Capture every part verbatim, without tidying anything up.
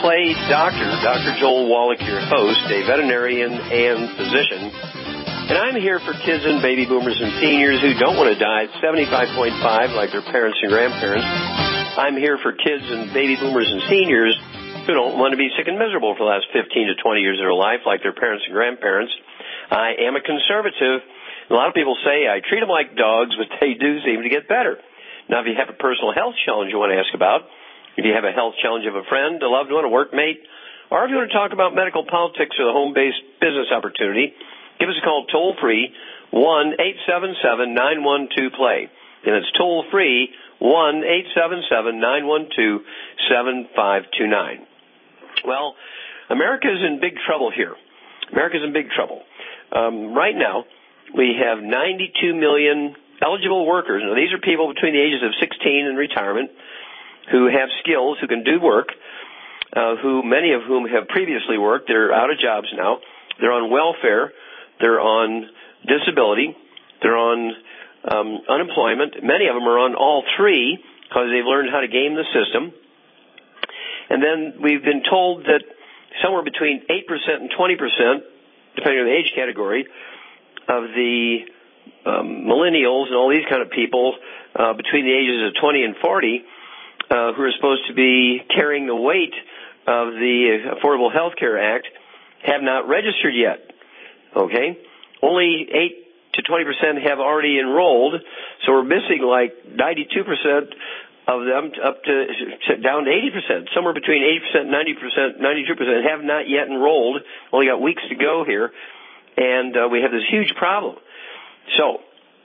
Play Doctor, Doctor Joel Wallach, your host, a veterinarian and physician. And I'm here for kids and baby boomers and seniors who don't want to die at seventy-five point five like their parents and grandparents. I'm here for kids and baby boomers and seniors who don't want to be sick and miserable for the last fifteen to twenty years of their life like their parents and grandparents. I am a conservative. A lot of people say I treat them like dogs, but they do seem to get better. Now, if you have a personal health challenge you want to ask about, if you have a health challenge of a friend, a loved one, a workmate, or if you want to talk about medical politics or the home-based business opportunity, give us a call toll-free, one eight seven seven, nine one two, play. And it's toll-free, one eight seven seven, nine one two, seven five two nine. Well, America's in big trouble here. America's in big trouble. Um, right now, we have ninety-two million eligible workers. Now, these are people between the ages of sixteen and retirement who have skills, who can do work, uh, who many of whom have previously worked. They're out of jobs now. They're on welfare. They're on disability. They're on um, unemployment. Many of them are on all three because they've learned how to game the system. And then we've been told that somewhere between eight percent and twenty percent, depending on the age category, of the um, millennials and all these kind of people uh, between the ages of twenty and forty uh, who are supposed to be carrying the weight of the Affordable Health Care Act have not registered yet. Okay? Only eight to twenty percent have already enrolled, so we're missing like ninety-two percent of them up to, to down to eighty percent. Somewhere between eighty percent and ninety percent, ninety-two percent have not yet enrolled. Only got weeks to go here. And uh, we have this huge problem. So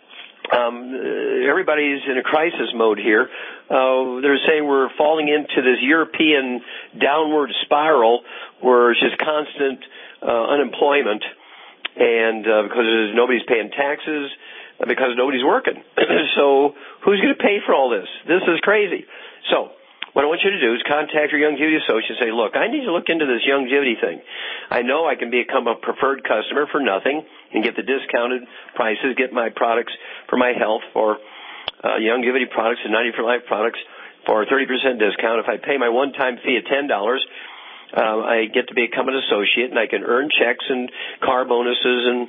um, everybody's in a crisis mode here. Uh, they're saying we're falling into this European downward spiral where it's just constant uh, unemployment, and uh, because there's, nobody's paying taxes, because nobody's working. So who's going to pay for all this? This is crazy. So what I want you to do is contact your Youngevity associate and say, look, I need to look into this Youngevity thing. I know I can become a preferred customer for nothing and get the discounted prices, get my products for my health, for uh, Youngevity products and ninety for Life products for a thirty percent discount. If I pay my one-time fee of ten dollars, uh, I get to become an associate, and I can earn checks and car bonuses and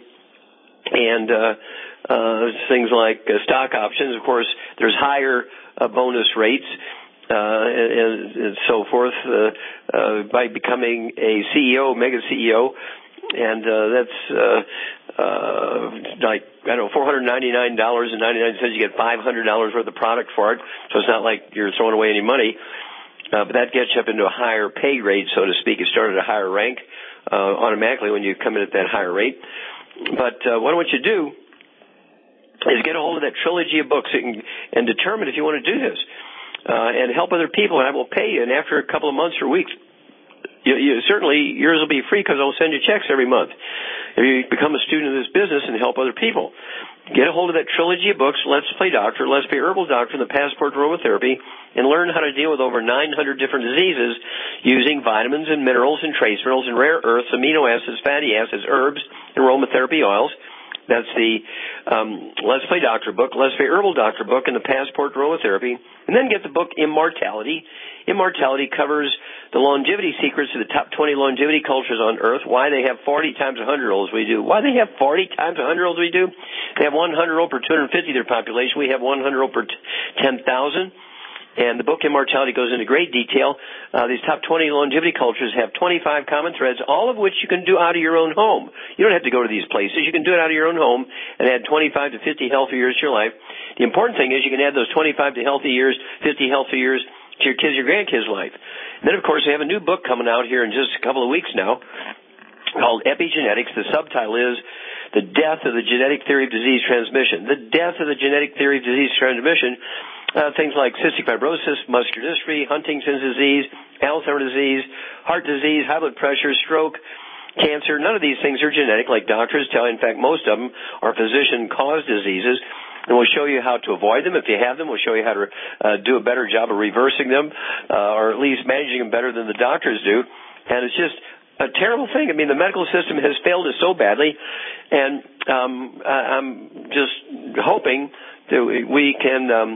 and uh, uh, things like uh, stock options. Of course, there's higher uh, bonus rates. Uh, and, and so forth, uh, uh, by becoming a C E O, mega C E O, and uh, that's uh, uh, like, I don't know, four hundred ninety-nine dollars and ninety-nine cents. You get five hundred dollars worth of product for it, so it's not like you're throwing away any money, uh, but that gets you up into a higher pay grade, so to speak. You start at a higher rank uh, automatically when you come in at that higher rate. But uh, what I want you to do is get a hold of that trilogy of books and, and determine if you want to do this. Uh, and help other people, and I will pay you. And after a couple of months or weeks, you, you, certainly yours will be free because I'll send you checks every month. If you become a student of this business and help other people, get a hold of that trilogy of books, Let's Play Doctor, Let's Play Herbal Doctor, and the Passport to Aromatherapy, and learn how to deal with over nine hundred different diseases using vitamins and minerals and trace minerals and rare earths, amino acids, fatty acids, herbs, and aromatherapy oils. That's the um, Let's Play Doctor book, Let's Play Herbal Doctor book, and the Passport to Aromatherapy. And then get the book Immortality. Immortality covers the longevity secrets of the top twenty longevity cultures on Earth, why they have forty times one hundred-year-olds we do. Why they have forty times one hundred-year-olds we do? They have one hundred-year-old per two hundred fifty of their population. We have one hundred-year-old per ten thousand. And the book Immortality goes into great detail. Uh, these top twenty longevity cultures have twenty-five common threads, all of which you can do out of your own home. You don't have to go to these places. You can do it out of your own home and add twenty-five to fifty healthy years to your life. The important thing is you can add those twenty-five to healthy years, fifty healthy years to your kids' your grandkids' life. And then, of course, we have a new book coming out here in just a couple of weeks now called Epigenetics. The subtitle is The Death of the Genetic Theory of Disease Transmission. The Death of the Genetic Theory of Disease Transmission. Uh, things like cystic fibrosis, muscular dystrophy, Huntington's disease, Alzheimer's disease, heart disease, high blood pressure, stroke, cancer. None of these things are genetic, like doctors tell you. In fact, most of them are physician-caused diseases. And we'll show you how to avoid them. If you have them, we'll show you how to uh, do a better job of reversing them, uh, or at least managing them better than the doctors do. And it's just a terrible thing. I mean, the medical system has failed us so badly, and um, I'm just hoping that we can um,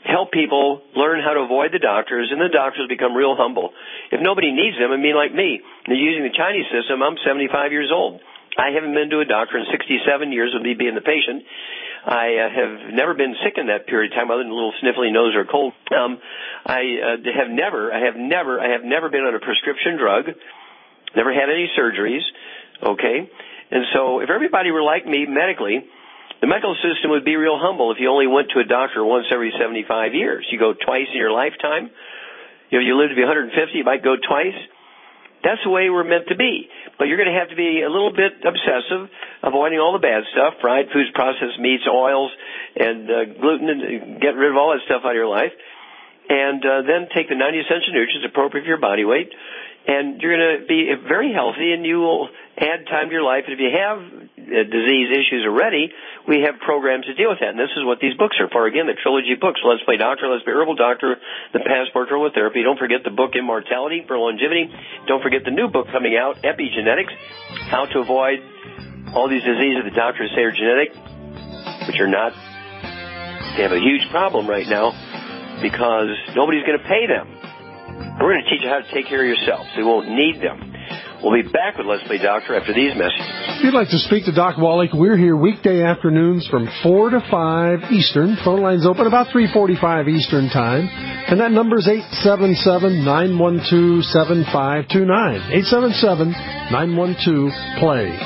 help people learn how to avoid the doctors, and the doctors become real humble. If nobody needs them, I mean, like me, they're using the Chinese system. I'm seventy-five years old. I haven't been to a doctor in sixty-seven years of me being the patient. I uh, have never been sick in that period of time, other than a little sniffly nose or cold. Um, I uh, have never, I have never, I have never been on a prescription drug. Never had any surgeries. Okay, and so if everybody were like me medically, the medical system would be real humble if you only went to a doctor once every seventy-five years. You go twice in your lifetime. You know, you live to be one hundred fifty, you might go twice. That's the way we're meant to be. But you're going to have to be a little bit obsessive, avoiding all the bad stuff, fried foods, processed meats, oils, and uh, gluten, and get rid of all that stuff out of your life. And uh, then take the ninety essential nutrients appropriate for your body weight. And you're going to be very healthy, and you will add time to your life. And if you have uh, disease issues already, we have programs to deal with that. And this is what these books are for. Again, the trilogy books, Let's Play Doctor, Let's Play Herbal Doctor, The Passport to Herbal Therapy. Don't forget the book Immortality for Longevity. Don't forget the new book coming out, Epigenetics, How to Avoid All These Diseases the doctors say are genetic, which are not. They have a huge problem right now because nobody's going to pay them. We're going to teach you how to take care of yourself so you won't need them. We'll be back with Let's Play Doctor after these messages. If you'd like to speak to Doc Wallach, we're here weekday afternoons from four to five Eastern. Phone lines open about three forty-five Eastern Time. And that number is eight seven seven, nine one two, seven five two nine. eight seven seven, nine one two, play.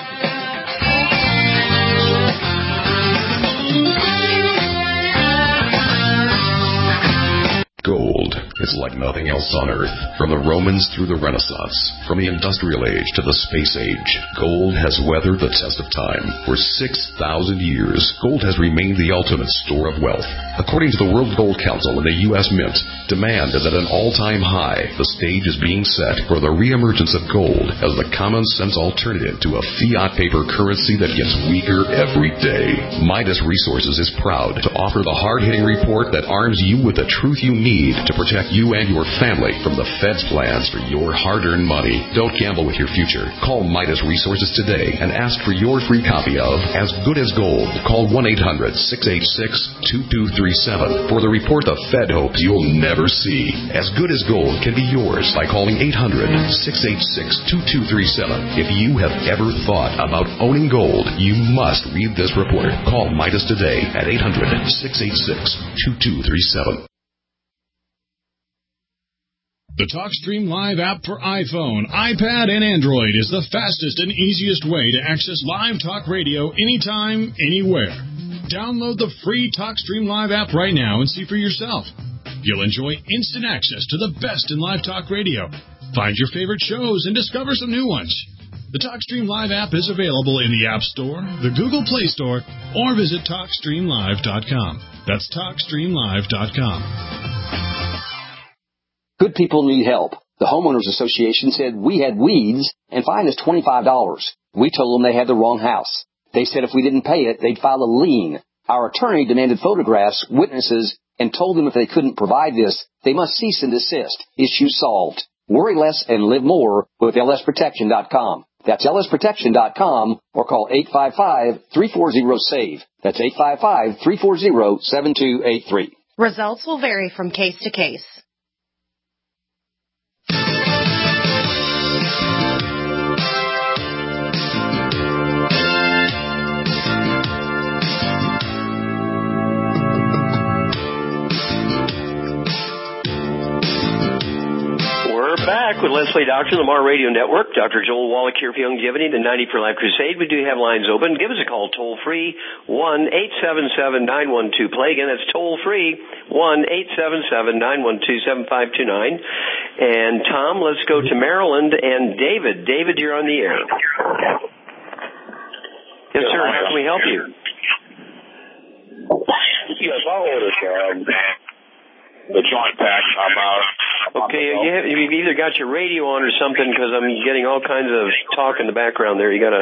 Gold is like nothing else on Earth. From the Romans through the Renaissance, from the Industrial Age to the Space Age, gold has weathered the test of time. For six thousand years, gold has remained the ultimate store of wealth. According to the World Gold Council and the U S Mint, demand is at an all-time high. The stage is being set for the reemergence of gold as the common-sense alternative to a fiat paper currency that gets weaker every day. Midas Resources is proud to offer the hard-hitting report that arms you with the truth you need to protect you and your family from the Fed's plans for your hard-earned money. Don't gamble with your future. Call Midas Resources today and ask for your free copy of As Good as Gold. Call one eight hundred, six eight six, two two three seven for the report the Fed hopes you'll never see. As Good as Gold can be yours by calling eight hundred, six eight six, two two three seven. If you have ever thought about owning gold, you must read this report. Call Midas today at eight hundred, six eight six, two two three seven. The TalkStream Live app for iPhone, iPad, and Android is the fastest and easiest way to access live talk radio anytime, anywhere. Download the free TalkStream Live app right now and see for yourself. You'll enjoy instant access to the best in live talk radio. Find your favorite shows and discover some new ones. The TalkStream Live app is available in the App Store, the Google Play Store, or visit talk stream live dot com. That's talk stream live dot com. Good people need help. The Homeowners Association said we had weeds and fined us twenty-five dollars. We told them they had the wrong house. They said if we didn't pay it, they'd file a lien. Our attorney demanded photographs, witnesses, and told them if they couldn't provide this, they must cease and desist. Issue solved. Worry less and live more with L S protection dot com. That's L S protection dot com or call eight five five, three four zero, SAVE. That's eight five five, three four zero, seven two eight three. Results will vary from case to case. We're back with Let's Play Doctor, the Mar Radio Network. Doctor Joel Wallach here for Longevity, the ninety for Life Crusade. We do have lines open. Give us a call toll-free, one eight seven seven, nine one two, play. Again, that's toll-free, one eight seven seven, nine one two, seven five two nine. And, Tom, let's go to Maryland and David. David, you're on the air. Yes, sir. How can we help you? Yes, I ordered um, the joint pack about... Okay, you have, you've either got your radio on or something, because I'm getting all kinds of talk in the background there. You got to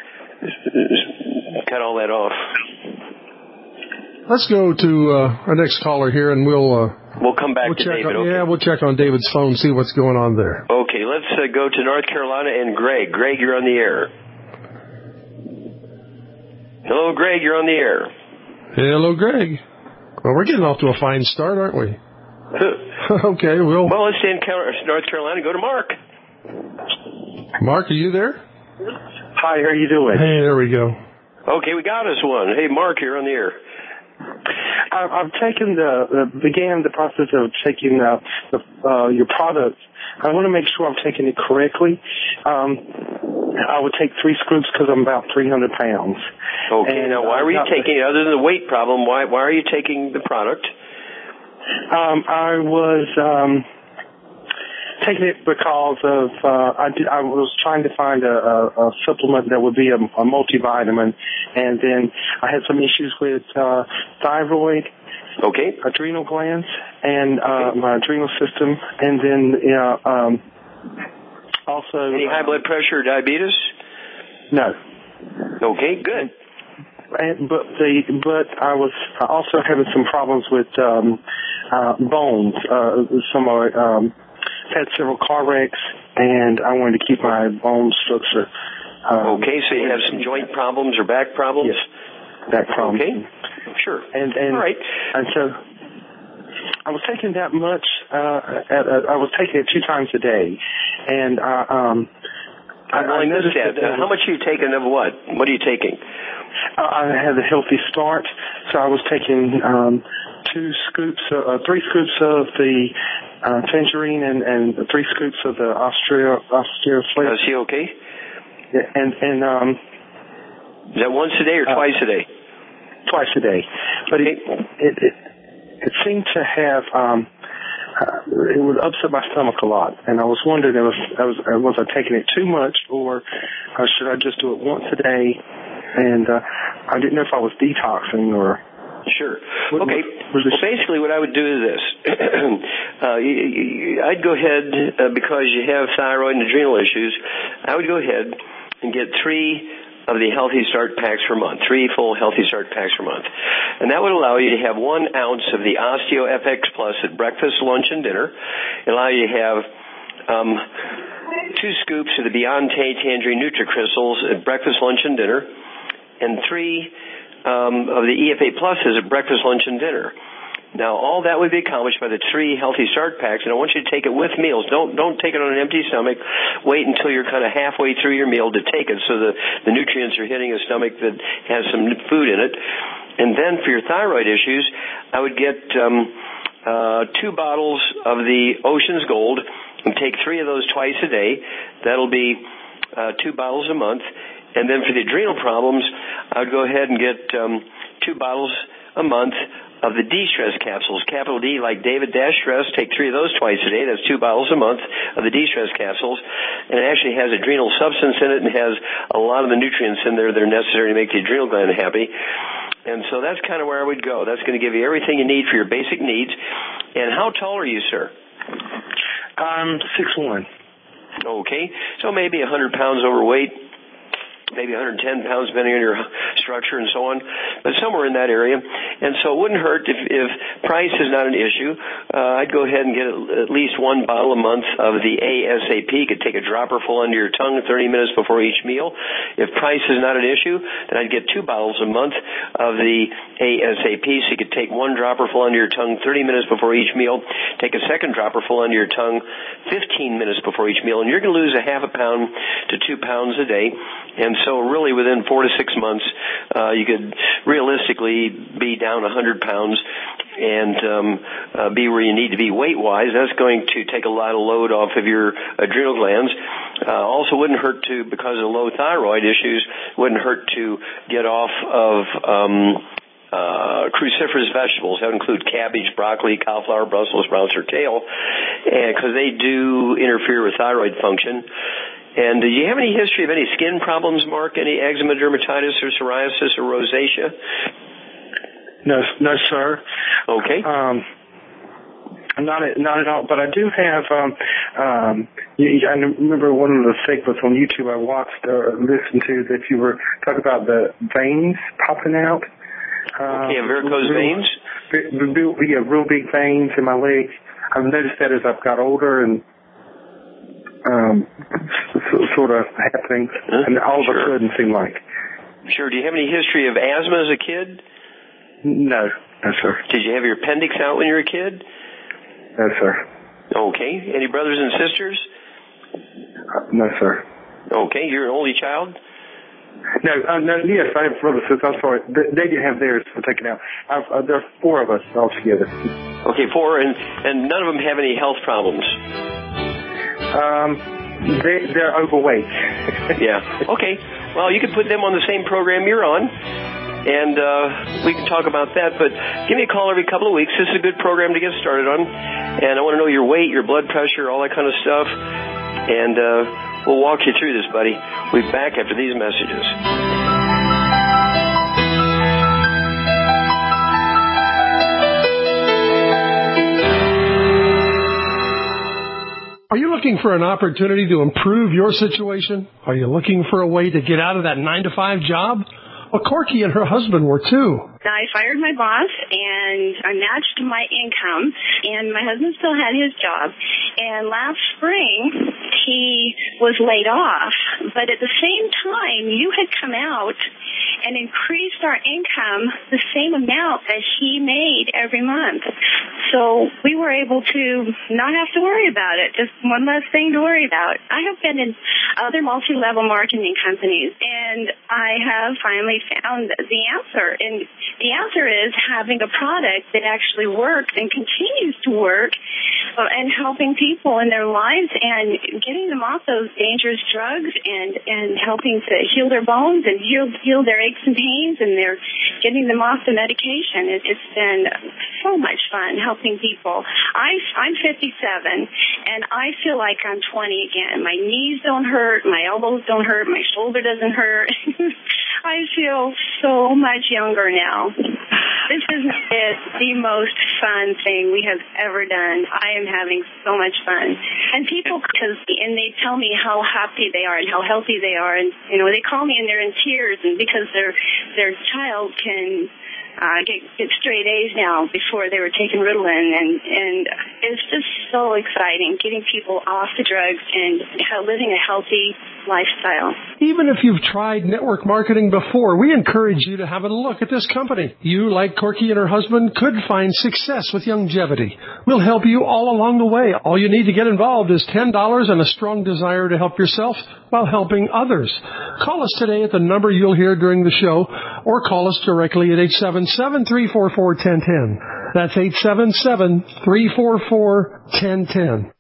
cut all that off. Let's go to uh, our next caller here, and we'll... Uh, we'll come back we'll to check David. On, okay. Yeah, we'll check on David's phone, see what's going on there. Okay, let's uh, go to North Carolina and Greg. Greg, you're on the air. Hello, Greg, you're on the air. Hello, Greg. Well, we're getting off to a fine start, aren't we? Okay, we'll... Well, let's stay in North Carolina. Go to Mark. Mark, are you there? Hi, how are you doing? Hey, there we go. Okay, we got us one. Hey, Mark, you're on the air. I've taken the, uh, began the process of taking uh, the, uh, your product. I want to make sure I'm taking it correctly. Um, I would take three scoops because I'm about three hundred pounds. Okay, and, now why were you taking it, other than the weight problem, why why are you taking the product? Um, I was um, taking it because of, uh, I, did, I was trying to find a, a, a supplement that would be a, a multivitamin, and then I had some issues with uh, thyroid, okay, adrenal glands, and uh, my adrenal system, and then you know, um, also... Any high blood pressure or diabetes? No. Okay, good. And, but the but I was also having some problems with um, uh, bones. Uh, some are, um, had several car wrecks, and I wanted to keep my bone structure. Um, okay, so you have some joint problems or back problems? Yes, back problems. Okay, sure. And, and, all right. And so I was taking that much. Uh, at, uh, I was taking it two times a day, and uh, um, I, I noticed that. that uh, how much are you taking of what? What are you taking? I had a healthy start, so I was taking um, two scoops, uh, three scoops of the uh, tangerine and, and three scoops of the osteo osteoflex. Is he okay? Yeah, and and um, is that once a day or uh, twice a day? Twice a day, but okay. it, it it it seemed to have um, uh, it would upset my stomach a lot, and I was wondering if I was was I taking it too much, or uh, should I just do it once a day? And uh, I didn't know if I was detoxing or... Sure. Okay. Well, basically what I would do is this. uh, you, you, I'd go ahead, uh, because you have thyroid and adrenal issues, I would go ahead and get three of the Healthy Start packs per month, three full Healthy Start packs per month. And that would allow you to have one ounce of the Osteo F X Plus at breakfast, lunch, and dinner. It allow you to have... Um, two scoops of the Beyond Tay Tangerine NutriCrystals at breakfast, lunch, and dinner, and three um, of the E F A Pluses at breakfast, lunch, and dinner. Now, all that would be accomplished by the three Healthy Start packs, and I want you to take it with meals. Don't don't take it on an empty stomach. Wait until you're kind of halfway through your meal to take it, so the, the nutrients are hitting a stomach that has some food in it. And then for your thyroid issues, I would get um, uh, two bottles of the Ocean's Gold and take three of those twice a day. That'll be uh, two bottles a month. And then for the adrenal problems, I would go ahead and get um, two bottles a month of the D-Stress capsules. Capital D, like David Dash Stress, take three of those twice a day. That's two bottles a month of the D-Stress capsules. And it actually has adrenal substance in it and has a lot of the nutrients in there that are necessary to make the adrenal gland happy. And so that's kind of where I would go. That's going to give you everything you need for your basic needs. And how tall are you, sir? I'm six one. Okay. So maybe one hundred pounds overweight, maybe one hundred ten pounds depending on your structure and so on, but somewhere in that area. And so it wouldn't hurt if, if price is not an issue. Uh, I'd go ahead and get at least one bottle a month of the A S A P. You could take a dropper full under your tongue thirty minutes before each meal. If price is not an issue, then I'd get two bottles a month of the A S A P. So you could take one dropper full under your tongue thirty minutes before each meal, take a second dropper full under your tongue fifteen minutes before each meal, and you're going to lose a half a pound to two pounds a day. And so really within four to six months, uh, you could realistically be down one hundred pounds and um, uh, be where you need to be weight-wise. That's going to take a lot of load off of your adrenal glands. Uh, also wouldn't hurt to, because of low thyroid issues, wouldn't hurt to get off of um, uh, cruciferous vegetables. That would include cabbage, broccoli, cauliflower, Brussels sprouts, or kale, because they do interfere with thyroid function. And do you have any history of any skin problems, Mark? Any eczema, dermatitis, or psoriasis, or rosacea? No, no, sir. Okay. Um, not at, not at all. But I do have. Um, um, I remember one of the segments on YouTube I watched or listened to that you were talking about the veins popping out. Okay, um, varicose real, veins. Real, yeah, real big veins in my legs. I've noticed that as I've got older and. Um, sort of happening, huh? And all sure. of a sudden seemed like. Sure. Do you have any history of asthma as a kid? No. Yes, sir. Did you have your appendix out when you were a kid? Yes, sir. Okay. Any brothers and sisters? Uh, no, sir. Okay. You're an only child? No, uh, no, yes, I have brothers and sisters. I'm sorry. They, they didn't have theirs taken out. I've, uh, there are four of us all together. Okay, four, and, and none of them have any health problems? Um, they, they're overweight. Yeah. Okay. Well, you could put them on the same program you're on, and uh, we can talk about that. But give me a call every couple of weeks. This is a good program to get started on. And I want to know your weight, your blood pressure, all that kind of stuff. And uh, we'll walk you through this, buddy. We'll be back after these messages. Are you looking for an opportunity to improve your situation? Are you looking for a way to get out of that nine to five job? Well, Corky and her husband were too. I fired my boss, and I matched my income, and my husband still had his job. And last spring, he was laid off. But at the same time, you had come out and increased our income the same amount that he made every month. So we were able to not have to worry about it. Just one less thing to worry about. I have been in other multi-level marketing companies, and I have finally found the answer. And the answer is having a product that actually works and continues to work, uh, and helping people in their lives and getting them off those dangerous drugs, and, and helping to heal their bones and heal, heal their aches and pains, and they're getting them off the medication. It, it's been so much fun helping people. I, I'm fifty-seven, and I feel like I'm twenty again. My knees don't hurt, my elbows don't hurt, my shoulder doesn't hurt. I feel so much younger now. This is the most fun thing we have ever done. I am having so much fun. And people, cause, and they tell me how happy they are and how healthy they are. And, you know, they call me and they're in tears, and because their, their child can uh, get, get straight A's now before they were taking Ritalin. And, and it's just so exciting getting people off the drugs and living a healthy lifestyle. Even if you've tried network marketing before, we encourage you to have a look at this company. You, like Corky and her husband, could find success with longevity. We'll help you all along the way. All you need to get involved is ten dollars and a strong desire to help yourself while helping others. Call us today at the number you'll hear during the show, or call us directly at eight seven seven, three four four, one zero one zero. That's eight seven seven, three four four, one zero one zero.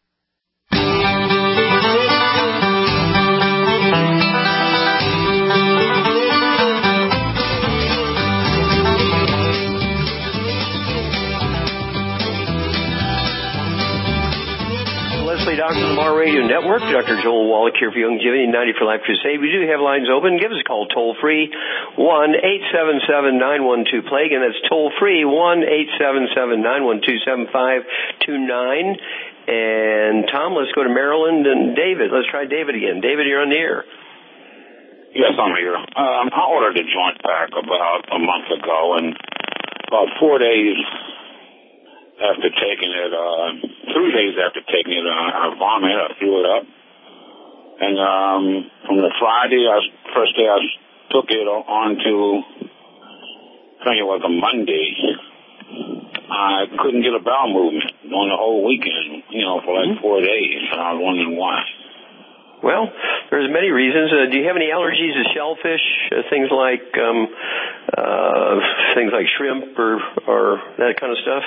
Doctor Lamar Radio Network. Doctor Joel Wallach here for Youngevity ninety for Life Crusade. We do have lines open. Give us a call toll free, one eight seven seven, nine one two, plague, and that's toll free, one eight seven seven, nine one two, seven five two nine. And Tom, let's go to Maryland, and David. Let's try David again. David, you're on the air. Yes, I'm here. Um, I ordered a joint pack about a month ago, and about four days after taking it, uh, three days after taking it, uh, I vomited, I threw it up. And, um, from the Friday, I, first day I took it on to, I think it was a Monday, I couldn't get a bowel movement on the whole weekend, you know, for like four days, and I was wondering why. Well, there's many reasons. Uh, do you have any allergies to shellfish, uh, things like, um, uh, things like shrimp or, or that kind of stuff?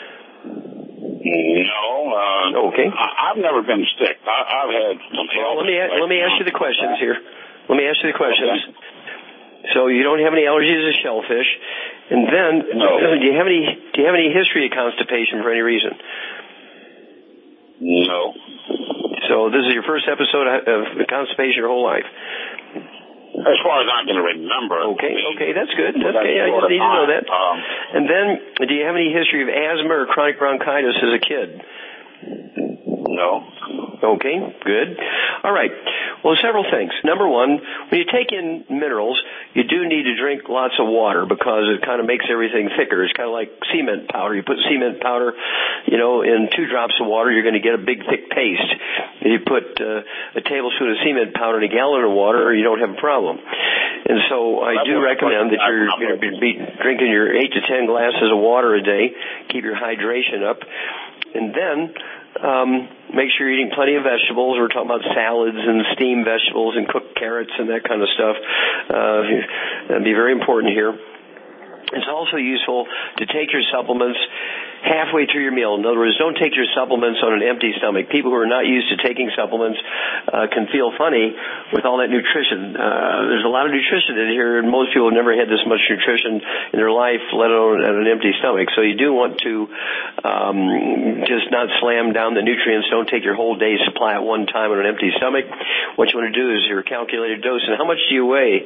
No. Uh, okay. I, I've never been sick. I, I've had some health. Well, let me let me ask you the questions here. Let me ask you the questions. Okay. So you don't have any allergies to shellfish, and then no. do you have any do you have any history of constipation for any reason? No. So this is your first episode of constipation your whole life. As far as I can remember. Okay, okay, that's good. That's okay, I just need to know that. Um, and then, do you have any history of asthma or chronic bronchitis as a kid? No. Okay, good. All right. Well, several things. Number one, when you take in minerals, you do need to drink lots of water because it kind of makes everything thicker. It's kind of like cement powder. You put cement powder, you know, in two drops of water, you're going to get a big, thick paste. If you put uh, a tablespoon of cement powder in a gallon of water, you don't have a problem. And so I do recommend that you're going to be drinking your eight to ten glasses of water a day, keep your hydration up, and then um, make sure you're eating plenty of vegetables. We're talking about salads and steamed vegetables and cooked carrots and that kind of stuff. Uh, that'd be very important here. It's also useful to take your supplements halfway through your meal. In other words, don't take your supplements on an empty stomach. People who are not used to taking supplements uh, can feel funny with all that nutrition. Uh, there's a lot of nutrition in here, and most people have never had this much nutrition in their life, let alone at an empty stomach. So you do want to um, just not slam down the nutrients. Don't take your whole day's supply at one time on an empty stomach. What you want to do is your calculated dose. And how much do you weigh?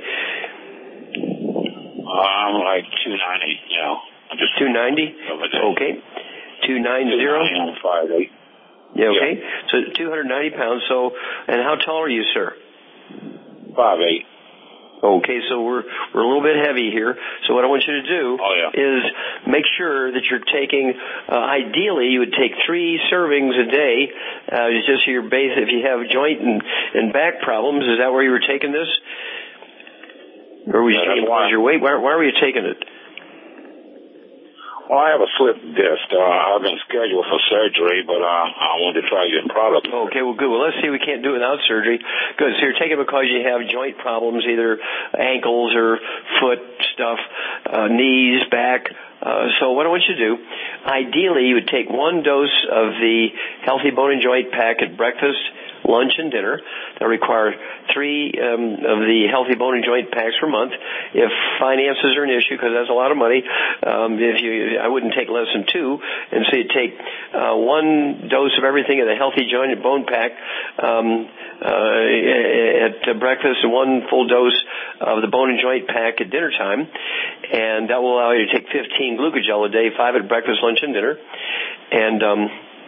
Uh, I'm like two ninety, you know. Just two ninety? Okay. two ninety? five eight. Yeah, okay. Yeah. So two hundred ninety pounds. So, and how tall are you, sir? five eight. Okay, so we're we're a little bit heavy here. So what I want you to do oh, yeah. is make sure that you're taking, uh, ideally you would take three servings a day. Uh, it's just your base, if you have joint and, and back problems, is that where you were taking this? Or was yeah, you your weight? Why, why were you taking it? Well, I have a slip disc. Uh, I've been scheduled for surgery, but uh, I wanted to try getting product. Okay, well, good. Well, let's see. We can't do it without surgery. Good. So you're taking it because you have joint problems, either ankles or foot stuff, uh, knees, back. Uh, so what I want you to do, ideally, you would take one dose of the Healthy Bone and Joint Pack at breakfast, lunch, and dinner. That require three um, of the Healthy Bone and Joint Packs per month. If finances are an issue, because that's a lot of money, um, if you, I wouldn't take less than two. And so you take uh, one dose of everything in the Healthy Joint and Bone Pack um, uh, at breakfast, and one full dose of the Bone and Joint Pack at dinner time. And that will allow you to take fifteen glucogel a day, five at breakfast, lunch, and dinner. And um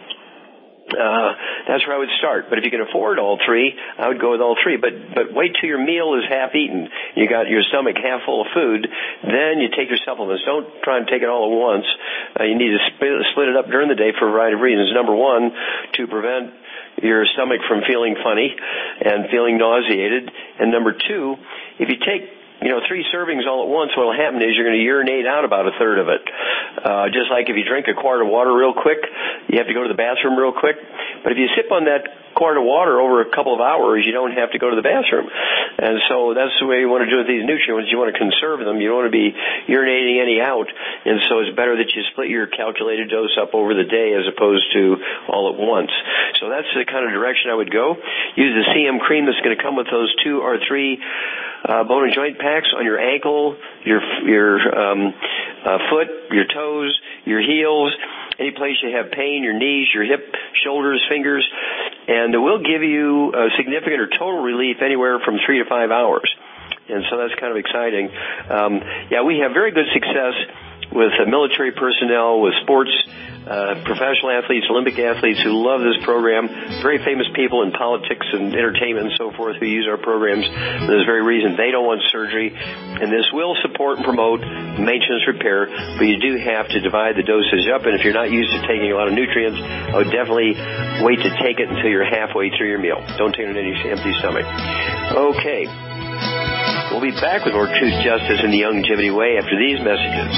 Uh, that's where I would start. But if you can afford all three, I would go with all three. But but wait till your meal is half eaten. You got your stomach half full of food. Then you take your supplements. Don't try and take it all at once. Uh, you need to split, split it up during the day for a variety of reasons. Number one, to prevent your stomach from feeling funny and feeling nauseated. And number two, if you take you know, three servings all at once, what will happen is you're going to urinate out about a third of it. Uh, just like if you drink a quart of water real quick, you have to go to the bathroom real quick. But if you sip on that quart of water over a couple of hours, you don't have to go to the bathroom. And so that's the way you want to do with these nutrients. You want to conserve them. You don't want to be urinating any out. And so it's better that you split your calculated dose up over the day as opposed to all at once. So that's the kind of direction I would go. Use the C M cream that's going to come with those two or three uh, bone and joint packs on your ankle, your your um, uh, foot, your toes, your heels, any place you have pain, your knees, your hip, shoulders, fingers, and it will give you a significant or total relief anywhere from three to five hours. And so that's kind of exciting. Um, yeah, we have very good success with uh, military personnel, with sports, uh, professional athletes, Olympic athletes who love this program, very famous people in politics and entertainment and so forth who use our programs for this very reason. They don't want surgery, and this will support and promote maintenance repair, but you do have to divide the dosage up, and if you're not used to taking a lot of nutrients, I would definitely wait to take it until you're halfway through your meal. Don't take it on any empty stomach. Okay. We'll be back with more Truth, Justice, and the Youngevity Way after these messages.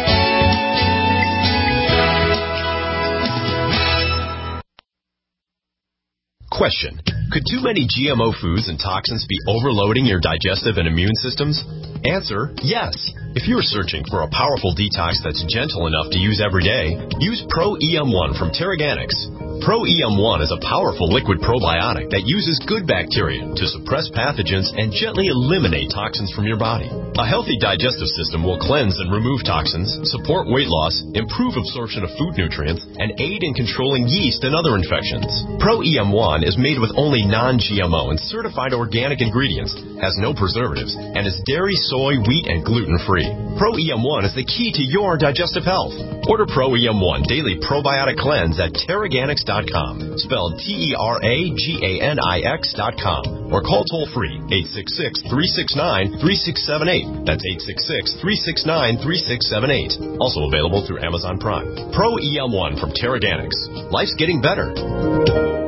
Question. Could too many G M O foods and toxins be overloading your digestive and immune systems? Answer, yes. If you're searching for a powerful detox that's gentle enough to use every day, use Pro E M one from Teraganix. Pro E M one is a powerful liquid probiotic that uses good bacteria to suppress pathogens and gently eliminate toxins from your body. A healthy digestive system will cleanse and remove toxins, support weight loss, improve absorption of food nutrients, and aid in controlling yeast and other infections. Pro E M one is made with only non G M O and certified organic ingredients, has no preservatives, and is dairy, soy, wheat, and gluten-free. Pro E M one is the key to your digestive health. Order Pro E M one Daily Probiotic Cleanse at Teraganix dot com, spelled T E R A G A N I X dot com, or call toll-free eight six six, three six nine, three six seven eight. That's eight six six, three six nine, three six seven eight. Also available through Amazon Prime. Pro E M one from Teraganix. Life's getting better.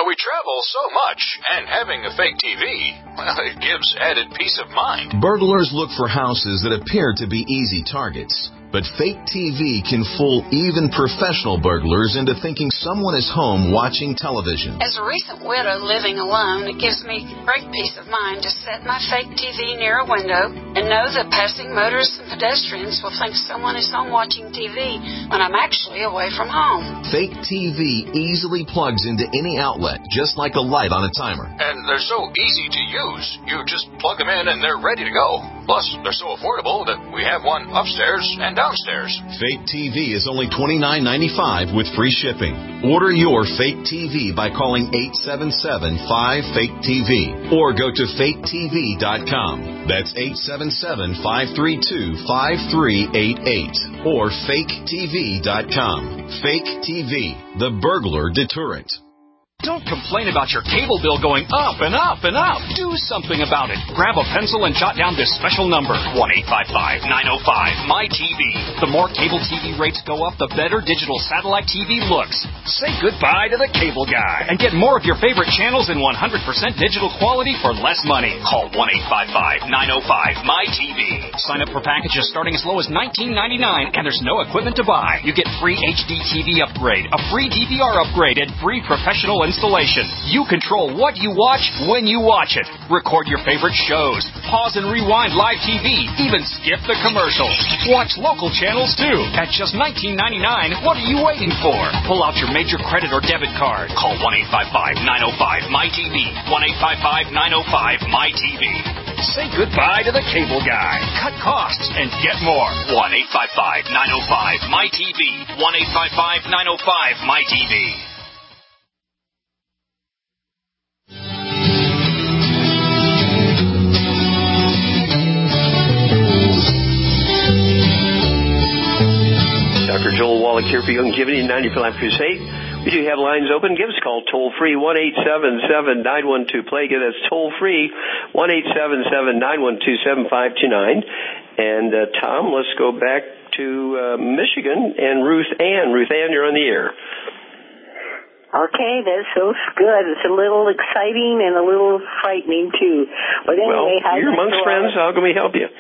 Well, we travel so much, and having a fake T V, well, it gives added peace of mind. Burglars look for houses that appear to be easy targets. But fake T V can fool even professional burglars into thinking someone is home watching television. As a recent widow living alone, it gives me great peace of mind to set my fake T V near a window and know that passing motorists and pedestrians will think someone is home watching T V when I'm actually away from home. Fake T V easily plugs into any outlet, just like a light on a timer. And they're so easy to use. You just plug them in and they're ready to go. Plus, they're so affordable that we have one upstairs and downstairs. Fake T V is only twenty-nine ninety-five with free shipping. Order your fake T V by calling eight seven seven, five, fake T V or go to fake T V dot com. That's eight seven seven, five three two, five three eight eight or fake T V dot com. Fake T V, the burglar deterrent. Don't complain about your cable bill going up and up and up. Do something about it. Grab a pencil and jot down this special number, one eight five five, nine oh five, M Y T V. The more cable T V rates go up, the better digital satellite T V looks. Say goodbye to the cable guy and get more of your favorite channels in one hundred percent digital quality for less money. Call one eight five five, nine oh five, M Y T V. Sign up for packages starting as low as nineteen ninety-nine, and there's no equipment to buy. You get free H D T V upgrade, a free D V R upgrade, and free professional installation. You control what you watch when you watch it. Record your favorite shows. Pause and rewind live T V. Even skip the commercials. Watch local channels too. At just nineteen ninety-nine, what are you waiting for? Pull out your major credit or debit card. Call one eight five five, nine oh five, M Y T V. one eight five five, nine oh five, M Y T V. Say goodbye to the cable guy. Cut costs and get more. one eight five five, nine oh five, M Y T V. one eight five five, nine oh five, M Y T V. Doctor Joel Wallach here for Youngevity ninety for Life Crusade. We do have lines open. Give us a call toll free, one eight seven seven, nine one two, plague. That's toll free, one eight seven seven, nine one two, seven five two nine. And uh, Tom, let's go back to uh, Michigan and Ruth Ann. Ruth Ann, you're on the air. Okay, that's so good. It's a little exciting and a little frightening too. But anyway, well, you're amongst friends. How can we help you?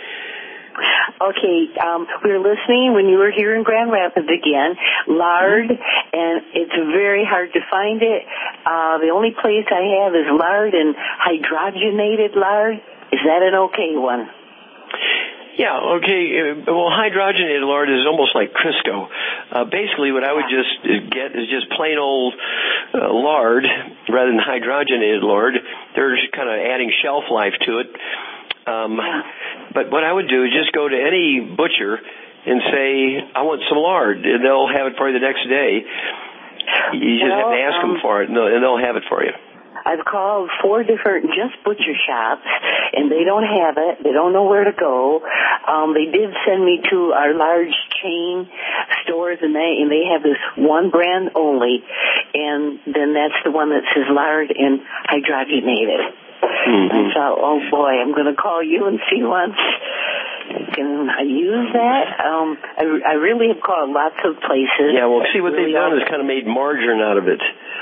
Okay, um, we were listening when you were here in Grand Rapids again, lard, and it's very hard to find it. Uh, the only place I have is lard and hydrogenated lard. Is that an okay one? Yeah, okay. Well, hydrogenated lard is almost like Crisco. Uh, basically, what I would just get is just plain old uh, lard rather than hydrogenated lard. They're just kind of adding shelf life to it. Um, but what I would do is just go to any butcher and say, I want some lard, and they'll have it for you the next day. You just well, have to ask um, them for it, and they'll, and they'll have it for you. I've called four different just butcher shops, and they don't have it. They don't know where to go. Um, they did send me to our large chain stores, and they and they have this one brand only, and then that's the one that says lard and hydrogenated. Mm-hmm. I thought, oh boy, I'm going to call you and see once. Can I use that? Um, I, I really have called lots of places. Yeah, well, see, what really they've done is kind of made margarine out of it.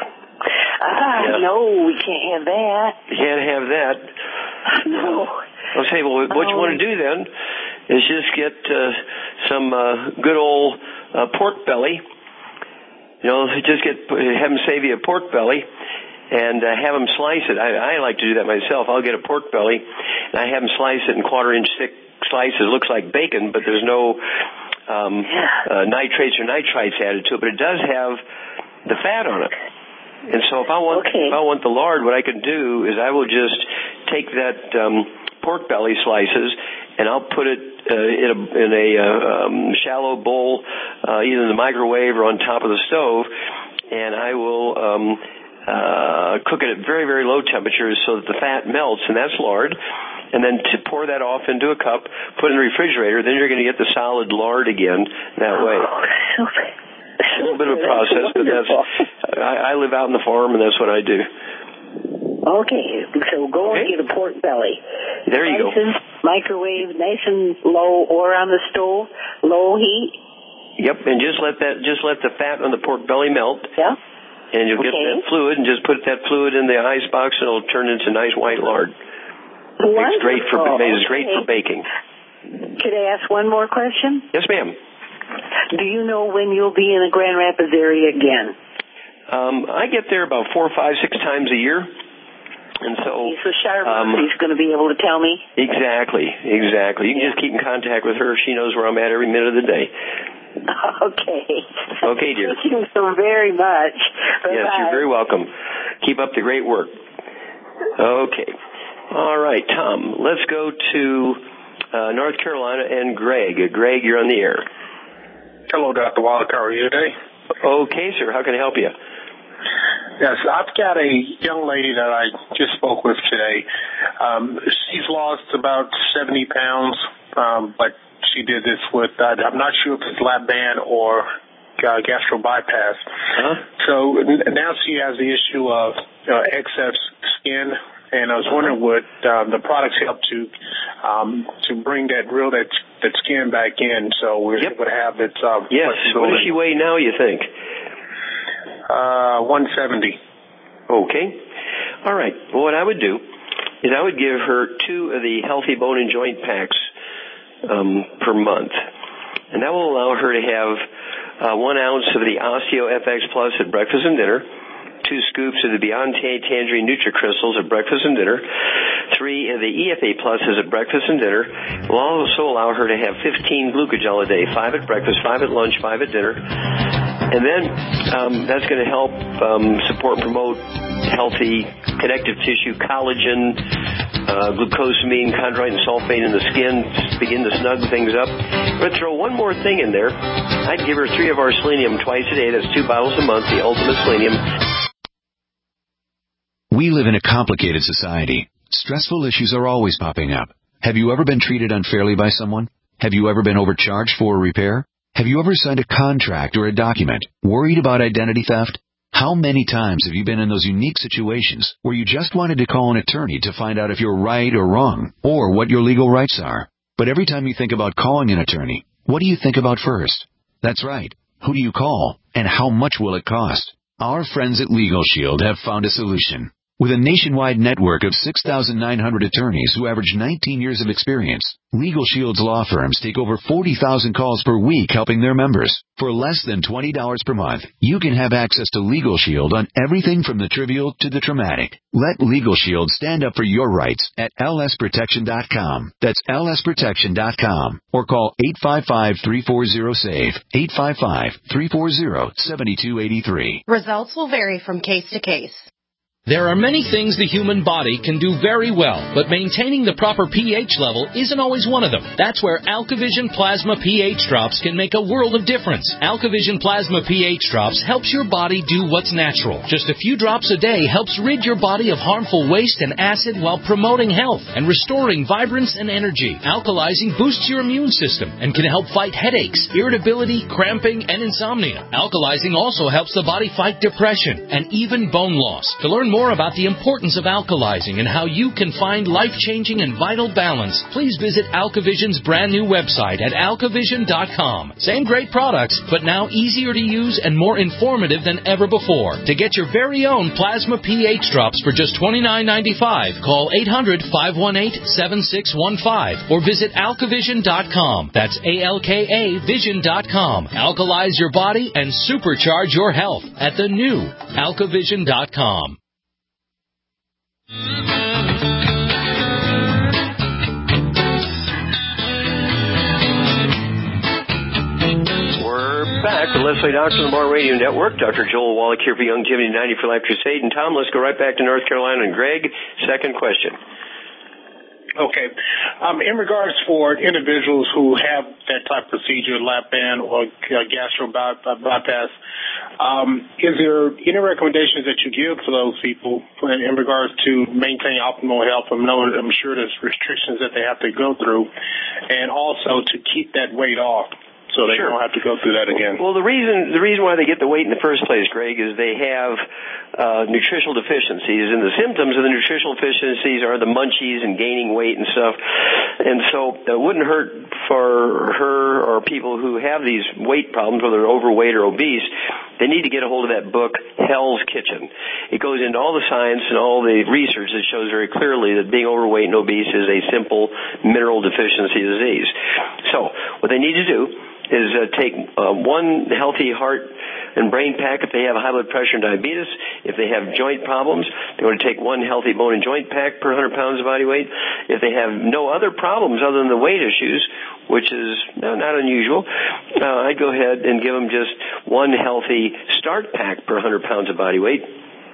Ah, yeah. No, we can't have that. You can't have that. No. I'll say, well, what um, you want to do then is just get uh, some uh, good old uh, pork belly. You know, just get have them save you a pork belly. And uh, have them slice it. I, I like to do that myself. I'll get a pork belly, and I have them slice it in quarter-inch thick slices. It looks like bacon, but there's no um, uh, nitrates or nitrites added to it. But it does have the fat on it. And so if I want okay. if I want the lard, what I can do is I will just take that um, pork belly slices, and I'll put it uh, in a, in a uh, um, shallow bowl, uh, either in the microwave or on top of the stove, and I will Um, Uh, cook it at very, very low temperatures so that the fat melts, and that's lard. And then to pour that off into a cup, put it in the refrigerator, then you're going to get the solid lard again that way. Oh, super. It's a little bit of a process, but that's, I, I live out in the farm, and that's what I do. Okay, so go okay. and get a pork belly. There you Slices, go. Microwave nice and low, or on the stove, low heat. Yep, and just let that, just let the fat on the pork belly melt. Yeah. And you'll get Okay. that fluid and just put that fluid in the ice box and it'll turn into nice white lard. It's great for, it's great for baking. Could I ask one more question? Yes, ma'am. Do you know when you'll be in the Grand Rapids area again? Um, I get there about four, five, six times a year. And so, so Shar um, Murphy's going to be able to tell me? Exactly, exactly. You can just keep in contact with her. She knows where I'm at every minute of the day. Okay. Okay, dear. Thank you so very much. Bye-bye. Yes, you're very welcome. Keep up the great work. Okay. All right, Tom, let's go to uh, North Carolina and Greg. Uh, Greg, you're on the air. Hello, Doctor Wallach. How are you today? Okay, sir. How can I help you? Yes, I've got a young lady that I just spoke with today. Um, she's lost about seventy pounds, um, but she did this with, uh, I'm not sure if it's lap band or uh, gastro bypass. Uh-huh. So n- now she has the issue of uh, excess skin, and I was wondering would uh, the products help to um, to bring that real that that skin back in, so we're yep. able to have it. Uh, yes. What does she weigh now, you think? Uh, one seventy. Okay. All right. Well, what I would do is I would give her two of the Healthy Bone and Joint Packs um, per month. And that will allow her to have uh, one ounce of the Osteo F X Plus at breakfast and dinner, two scoops of the Beyond Tangerine NutriCrystals at breakfast and dinner, three of the E F A Pluses at breakfast and dinner. Will also allow her to have fifteen Glucogel a day, five at breakfast, five at lunch, five at dinner. And then um, that's going to help um, support and promote healthy connective tissue, collagen, uh, glucosamine, chondroitin sulfate in the skin, begin to snug things up. I'm going to throw one more thing in there. I'd give her three of our selenium twice a day. That's two bottles a month, the ultimate selenium. We live in a complicated society. Stressful issues are always popping up. Have you ever been treated unfairly by someone? Have you ever been overcharged for a repair? Have you ever signed a contract or a document worried about identity theft? How many times have you been in those unique situations where you just wanted to call an attorney to find out if you're right or wrong or what your legal rights are? But every time you think about calling an attorney, what do you think about first? That's right. Who do you call and how much will it cost? Our friends at Legal Shield have found a solution. With a nationwide network of six thousand nine hundred attorneys who average nineteen years of experience, Legal Shield's law firms take over forty thousand calls per week helping their members. For less than twenty dollars per month, you can have access to Legal Shield on everything from the trivial to the traumatic. Let Legal Shield stand up for your rights at L S protection dot com. That's L S protection dot com. Or call eight five five, three four zero, S A V E, eight five five, three four zero, seven two eight three. Results will vary from case to case. There are many things the human body can do very well, but maintaining the proper pH level isn't always one of them. That's where AlkaVision Plasma pH Drops can make a world of difference. AlkaVision Plasma pH Drops helps your body do what's natural. Just a few drops a day helps rid your body of harmful waste and acid while promoting health and restoring vibrance and energy. Alkalizing boosts your immune system and can help fight headaches, irritability, cramping, and insomnia. Alkalizing also helps the body fight depression and even bone loss. To learn more about the importance of alkalizing and how you can find life-changing and vital balance, please visit AlkaVision's brand new website at alkavision dot com. Same great products, but now easier to use and more informative than ever before. To get your very own Plasma pH Drops for just twenty-nine ninety-five, call eight hundred, five one eight, seven six one five or visit alkavision dot com. That's A L K A vision dot com. Alkalize your body and supercharge your health at the new alkavision dot com. We're back. The Leslie Doctor on the Bar Radio Network. Doctor Joel Wallach here for Youngevity ninety for Life Crusade. And Tom, let's go right back to North Carolina. And Greg, second question. Okay. Um, in regards for individuals who have that type of procedure, lap band or uh, gastro by, by bypass, um, is there any recommendations that you give for those people in, in regards to maintaining optimal health? I'm, knowing, I'm sure there's restrictions that they have to go through, and also to keep that weight off, so they sure. don't have to go through that again. Well, the reason the reason why they get the weight in the first place, Greg, is they have uh, nutritional deficiencies, and the symptoms of the nutritional deficiencies are the munchies and gaining weight and stuff. And so it wouldn't hurt for her or people who have these weight problems, whether they're overweight or obese, they need to get a hold of that book, Hell's Kitchen. It goes into all the science and all the research that shows very clearly that being overweight and obese is a simple mineral deficiency disease. So what they need to do is uh, take uh, one healthy heart and brain pack if they have high blood pressure and diabetes. If they have joint problems, they want to take one healthy bone and joint pack per one hundred pounds of body weight. If they have no other problems other than the weight issues, which is uh, not unusual, uh, I'd go ahead and give them just one healthy start pack per one hundred pounds of body weight.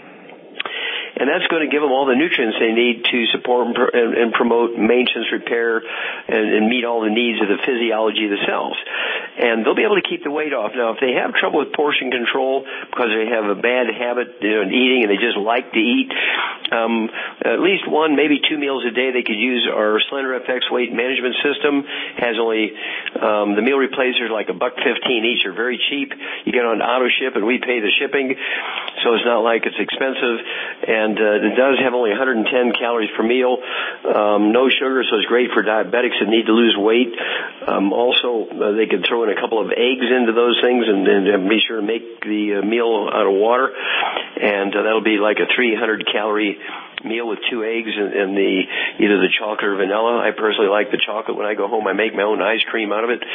And that's going to give them all the nutrients they need to support and, pr- and, and promote maintenance, repair, and, and meet all the needs of the physiology of the cells. And they'll be able to keep the weight off. Now, if they have trouble with portion control because they have a bad habit, you know, in eating and they just like to eat, um, at least one, maybe two meals a day they could use our Slender F X weight management system. Has only um, the meal replacers like a buck fifteen each are very cheap. You get on auto ship and we pay the shipping, so it's not like it's expensive. And And uh, it does have only one hundred ten calories per meal, um, no sugar, so it's great for diabetics that need to lose weight. Um, also, uh, they can throw in a couple of eggs into those things and, and be sure to make the uh, meal out of water. And uh, that'll be like a three hundred calorie meal with two eggs and, and the either the chocolate or vanilla. I personally like the chocolate. When I go home, I make my own ice cream out of it.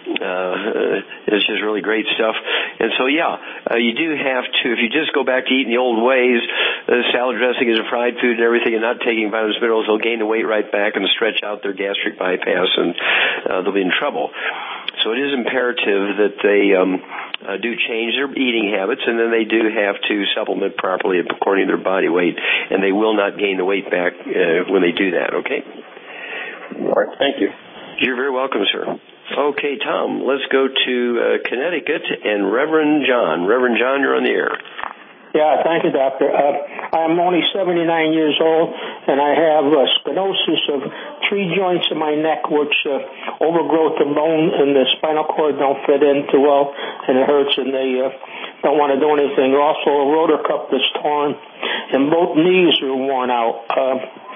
Uh, it's just really great stuff. And so, yeah, uh, you do have to, if you just go back to eating the old ways, uh, salad dressing is a fried food and everything, and not taking vitamins and minerals, they'll gain the weight right back and stretch out their gastric bypass, and uh, they'll be in trouble. So it is imperative that they um, uh, do change their eating habits, and then they do have to supplement properly according to their body weight, and they will not gain the weight back uh, when they do that, okay? All right, thank you. You're very welcome, sir. Okay, Tom, let's go to uh, Connecticut and Reverend John. Reverend John, you're on the air. Yeah, thank you, Doctor. Uh, I'm only seventy-nine years old, and I have uh, stenosis of three joints in my neck, which uh, overgrowth of bone and the spinal cord don't fit in too well, and it hurts, and they uh, don't want to do anything. Also, a rotor cuff that's torn, and both knees are worn out. Uh,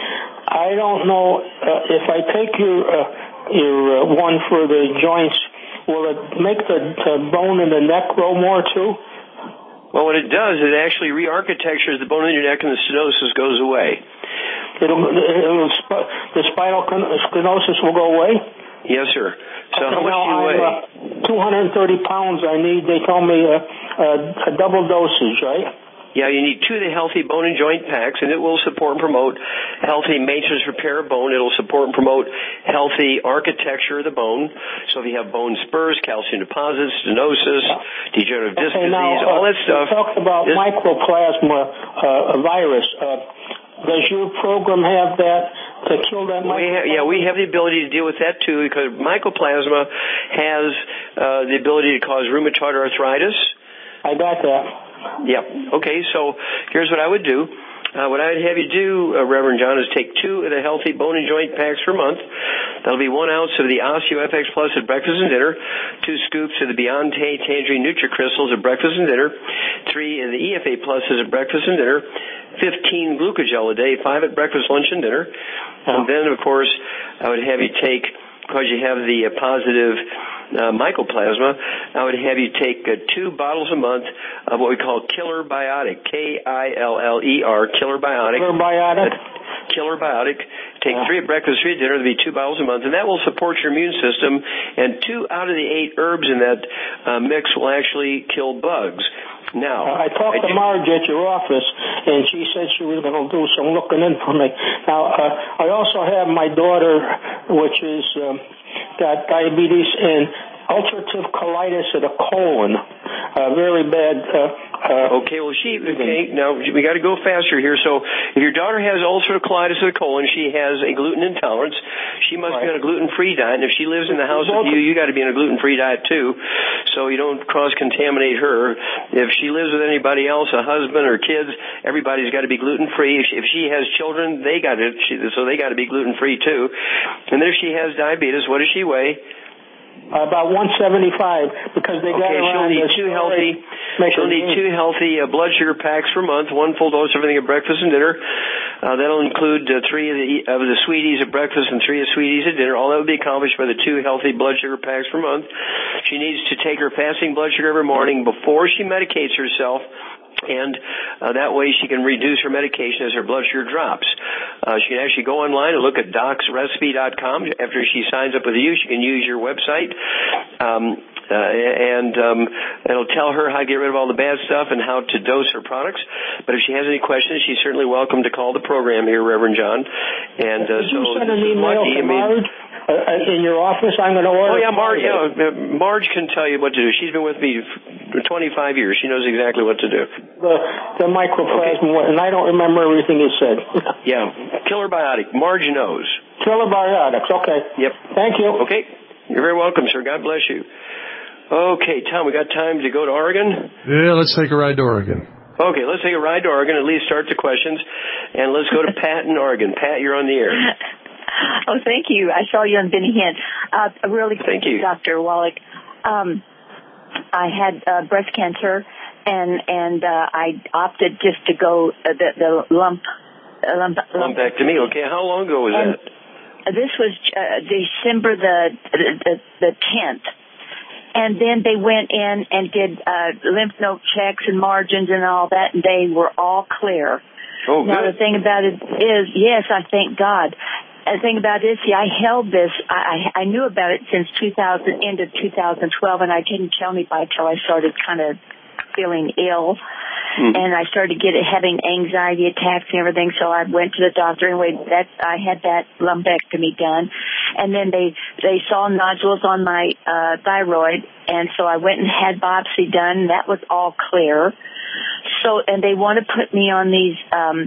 I don't know uh, if I take your uh, your uh, one for the joints, will it make the, the bone in the neck grow more too? Well, what it does, it actually re-architectures the bone in your neck and the stenosis goes away. It'll, it'll, the spinal stenosis will go away? Yes, sir. So okay, how much now do you weigh? I'm uh, two hundred thirty pounds I need. They told me uh, uh, a double dosage, right? Yeah, you need two of the healthy bone and joint packs, and it will support and promote healthy maintenance repair of bone. It'll support and promote healthy architecture of the bone. So if you have bone spurs, calcium deposits, stenosis, degenerative disc okay, disease, now, all uh, that stuff. You talked about this, mycoplasma uh, virus. Uh, does your program have that to kill that mycoplasma? We have, yeah, we have the ability to deal with that too, because mycoplasma has uh, the ability to cause rheumatoid arthritis. I got that. Yeah. Okay, so here's what I would do. Uh, what I'd have you do, uh, Reverend John, is take two of the healthy bone and joint packs per month. That'll be one ounce of the Osteo F X Plus at breakfast and dinner, two scoops of the Beyond Tangerine NutriCrystals at breakfast and dinner, three of the E F A Pluses at breakfast and dinner, fifteen Glucogel a day, five at breakfast, lunch, and dinner. And then, of course, I would have you take, because you have the uh, positive uh, mycoplasma, I would have you take uh, two bottles a month of what we call Killer Biotic, K I L L E R, Killer Biotic. Killer Biotic? Uh, Killer Biotic. Take yeah. three at breakfast, three at dinner. That'll be two bottles a month, and that will support your immune system. And two out of the eight herbs in that uh, mix will actually kill bugs. Now, uh, I talked I to Marge at your office, and she said she was going to do some looking in for me. Now, uh, I also have my daughter, which is um, got diabetes and ulcerative colitis of the colon, uh, very bad. Uh, uh, okay, well, she, okay, now we got to go faster here. So if your daughter has ulcerative colitis of the colon, she has a gluten intolerance. She must right. be on a gluten-free diet, and if she lives in the house with you, you got to be on a gluten-free diet too, so you don't cross-contaminate her. If she lives with anybody else, a husband or kids, everybody's got to be gluten-free. If she, if she has children, they got it, she, so they got to be gluten-free too. And then if she has diabetes, what does she weigh? About one seventy-five, because they got okay, she'll need two healthy. She'll need two healthy uh, blood sugar packs per month, one full dose of everything at breakfast and dinner. Uh, that'll include uh, three of the, of the sweeties at breakfast and three of the sweeties at dinner. All that will be accomplished by the two healthy blood sugar packs per month. She needs to take her fasting blood sugar every morning before she medicates herself. And uh, that way she can reduce her medication as her blood sugar drops. Uh, she can actually go online and look at docs recipe dot com. After she signs up with you, she can use your website. Um, uh, and um, it'll tell her how to get rid of all the bad stuff and how to dose her products. But if she has any questions, she's certainly welcome to call the program here, Reverend John. And uh, Did so you send an email lucky. to I mean, Marge uh, in your office? I'm going to order. Oh yeah, Marge. Yeah, Marge can tell you what to do. She's been with me for twenty-five years. She knows exactly what to do. The, the mycoplasma, okay. And I don't remember everything you said. Yeah, killer biotic. Marge knows. Killer biotics. Okay. Yep. Thank you. Okay. You're very welcome, sir. God bless you. Okay, Tom, we got time to go to Oregon? Yeah, let's take a ride to Oregon. Okay, let's take a ride to Oregon, at least start the questions, and let's go to Pat in Oregon. Pat, you're on the air. Oh, thank you. I saw you on Benny Hinn. Uh, really quick, thank you. Doctor Wallach. Um, I had uh, breast cancer, and and uh, I opted just to go uh, the, the lump, uh, lump. Lumpectomy. Okay, how long ago was and that? This was uh, December the the the tenth. And then they went in and did uh, lymph node checks and margins and all that, and they were all clear. Oh, now, good. the thing about it is, yes, I thank God. The thing about it is, see, I held this, I, I knew about it since two thousand, end of two thousand twelve, and I didn't tell anybody until I started kind of feeling ill. Mm-hmm. And I started getting having anxiety attacks and everything, so I went to the doctor. Anyway, that I had that lumpectomy done, and then they they saw nodules on my uh, thyroid, and so I went and had biopsy done. That was all clear. So, and they want to put me on these um,